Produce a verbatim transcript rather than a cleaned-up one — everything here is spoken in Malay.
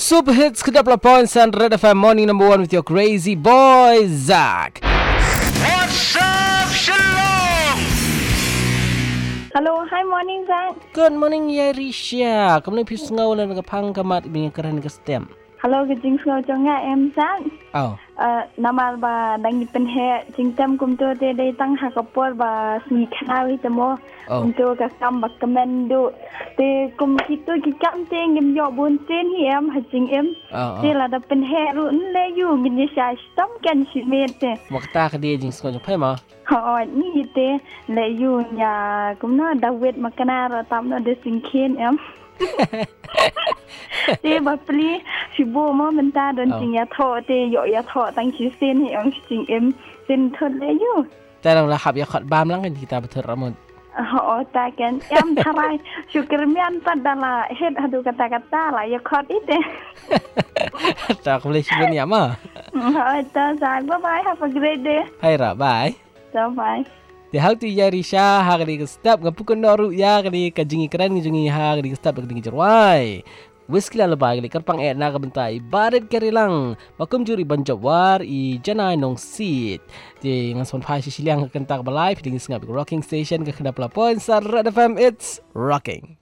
Super Hits ke dua puluh points and Red F M Morning Number One with your crazy boy Zach. What's up, Shalom? Hello, hi morning Zach. Good morning Yarisha. Kamu ni pis ngau lan ke pang kamat ibing keren ke stem. Hello, ke jing ngau jonga em Zach. Oh. Uh, nama ba dang ni pen he jing tam kum tu te dai tang ha kapor ba sni khawi temo. Oh. Untuk ka kam ba kamendu te kum kitu ki kam te ngem yo bun ten hi em ha jing em. Oh. Te la da pen he ru le yu ngin ni sha stom kan shi me te. Wakta ke dia jing ngau jong pai ma. Ho ni te le yu nya kum no David makana ra tam no de sing khen em. Te ba pli si bo mo men ta don jing ya tho te yo ya tho tang chi sen hi ong jing em sen thot le yu. แต่เราละขับอย่าขัดบามลังกันที่ตาบันเทิงระมด Oh, tak kan. Em tharai syukur mian padala het adu kata-kata lah ya khot ite. Tak boleh sebut ni ama. Oh, ta sai. Bye bye. Have a great day. Hai ra bye. So bye. Di hal tu ya Risha hari ke step ngapukun doru ya kali kajingi keren ngijungi hari ke step kajingi jerwai. Wiskila lebay kali kerpang et na kabentai barit kerilang makum juri banjawar i janai nong seat di ngason pai siliang kentak balai piding ngap rocking station ke kedap la point sar Red F M it's rocking.